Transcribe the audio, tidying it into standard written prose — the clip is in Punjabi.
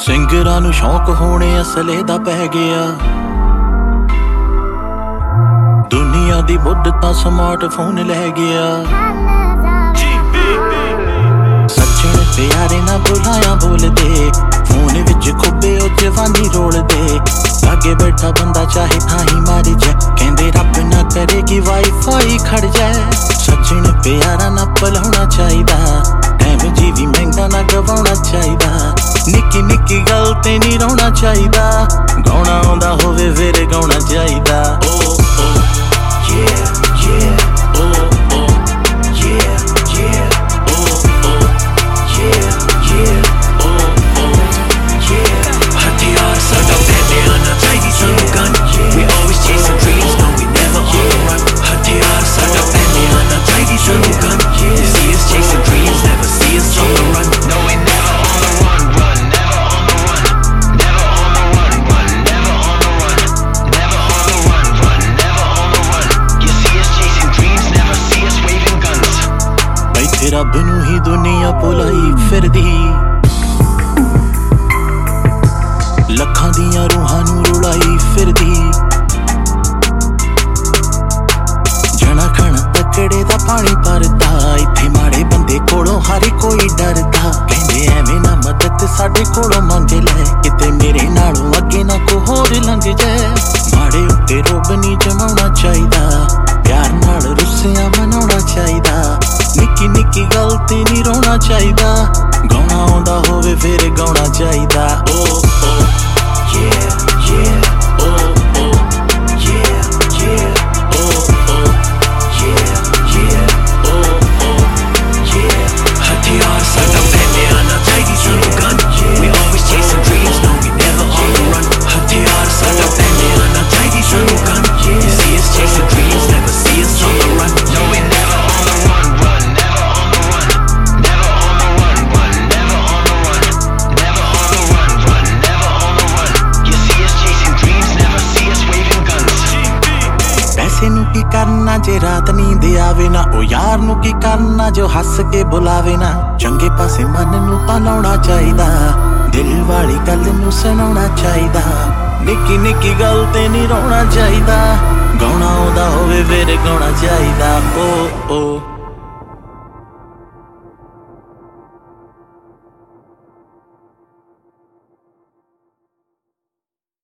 ਸਿੰਗਰਾਂ ਨੂੰ ਸ਼ੌਂਕ ਹੋਣੇ ਅਸਲੇ ਦਾ ਪੈ ਗਿਆ। ਦੁਨੀਆ ਦੀ ਬੁੱਧ ਤਾਂ ਸਮਾਰਟਫੋਨ ਲੈ ਗਿਆ। ਸੱਜਣ ਪਿਆਰੇ ਨਾ ਬੁਲਾਇਆ ਬੋਲਦੇ, ਫੋਨ ਵਿੱਚ ਖੁੱਬੇ ਉਹ ਜਵਾਨੀ ਰੋਲਦੇ। ਲਾਗੇ ਬੈਠਾ ਬੰਦਾ ਚਾਹੇ ਥਾਈ ਮਾਰ ਜਾ, ਕਹਿੰਦੇ ਰੱਬ ਨਾ ਕਰੇ ਕਿ ਵਾਈਫਾਈ ਖੜ ਜਾਏ। ਸੱਜਣ ਪਿਆਰਾ ਨਾ ਭੁਲਾਉਣਾ ਚਾਹੀਦਾ, ਟਾਈਮ ਜੀ ਵੀ ਮਹਿੰਗਾ ਨਾ ਗਵਾਉਣਾ ਚਾਹੀਦਾ। ਨਿੱਕੀ ਨਿੱਕੀ ਗੱਲ ਤੇ ਨਹੀਂ ਰੋਣਾ ਚਾਹੀਦਾ, ਗਾਉਣਾ ਆਉਂਦਾ ਹੋਵੇ ਫਿਰ ਗਾਉਣਾ ਚਾਹੀਦਾ। ਓ ਓ yeah yeah ਓ ਓ yeah yeah ਓ ਓ yeah yeah ਓ ਓ yeah। ਹਥਿਆਰ ਸਾਡਾ ਪੈਂਦੇ ਆਣਾ ਚਾਹੀਦੀ ਸਾਨੂੰ gun, we always chasing dreams, no we never on the run। ਹਥਿਆਰ ਸਾਡਾ ਪੈਂਦੇ ਆਣਾ ਚਾਹੀਦੀ ਸਾਨੂੰ gun, you see us chasing dreams, never see us on the run, no we never on the run, run never on the run, never on the run, run never on the run, never on the run, run never on the run, you see us chasing dreams, never see us waving guns। ਬੈਠੇ ਰੱਬ ਨੂੰ ਹੀ ਦੁਨੀਆ ਭੁਲਾਈ ਫਿਰਦੀ, ਲੱਖਾਂ ਦੀਆਂ ਰੂਹਾਂ ਨੂੰ ਰੁਲਾਈ ਫਿਰਦੀ। ਜਣਾ ਖਣ ਤਕੜੇ ਦਾ ਪਾਣੀ ਭਰਦਾ, ਇੱਥੇ ਮਾੜੇ ਬੰਦੇ ਕੋਲੋਂ ਹਰ ਕੋਈ ਡਰਦਾ। ਕਹਿੰਦੇ ਐਵੇਂ ਨਾ ਮਦਦ ਸਾਡੇ ਕੋਲੋਂ ਮੰਗ ਲੈ, ਕਿਤੇ ਮੇਰੇ ਨਾਲੋਂ ਅੱਗੇ ਨਾ ਕੋ ਹੋਰ ਲੰਘ ਜਾਏ। ਮਾੜੇ ਉੱਤੇ ਰੋਬ ਨਹੀਂ ਜਮਾਉਣਾ ਚਾਹੀਦਾ, ਪਿਆਰ ਨਾਲ ਰੁੱਸਿਆਂ ਮਨਾਉਣਾ ਚਾਹੀਦਾ। ਨਿੱਕੀ ਨਿੱਕੀ ਗੱਲ ਤੇ ਨਹੀਂ ਰੋਣਾ ਚਾਹੀਦਾ, ਗਾਉਣਾ ਆਉਂਦਾ ਹੋਵੇ ਫਿਰ ਗਾਉਣਾ ਚਾਹੀਦਾ। ਓ ਓ yeah yeah ਓ ਓ yeah yeah ਓ ਓ yeah yeah ਓ ਓ yeah। ਹਥਿਆਰ ਸਾਡਾ ਪੈਂਦੇ ਆਣਾ ਚਾਹੀਦੀ ਸਾਨੂੰ gun, we always chasing dreams, no we never on the run। ਹਥਿਆਰ ਸਾਡਾ ਪੈਂਦੇ ਆਣਾ ਚਾਹੀਦੀ ਸਾਨੂੰ gun, you see us chasing dreams, never see us on the run, no we never on the run, run never on the run, never on the run, run never on the run, never on the run, run never on the run, you see us chasing dreams, never see us waving guns। ਪੈਸੇ ਨੂੰ ਕੀ ਕਰਨਾ ਜੇ ਰਾਤ ਨੀਂਦ ਆਵੇ ਨਾ, ਉਹ ਯਾਰ ਨੂੰ ਕੀ ਕਰਨਾ ਜੋ ਹੱਸ ਕੇ ਬੁਲਾਵੇ ਨਾ। ਚੰਗੇ ਪਾਸੇ ਮਨ ਨੂੰ ਤਾਂ ਲਾਉਣਾ ਚਾਹੀਦਾ, ਦਿਲ ਵਾਲੀ ਗੱਲ ਨੂੰ ਸੁਣਾਉਣਾ ਚਾਹੀਦਾ। ਨਿੱਕੀ ਨਿੱਕੀ ਗੱਲ ਤੇ ਨਹੀਂ ਰੋਣਾ ਚਾਹੀਦਾ, ਗਾਉਣਾ ਆਉਂਦਾ ਹੋਵੇ ਫਿਰ ਗਾਉਣਾ ਚਾਹੀਦਾ। ਓ ਓ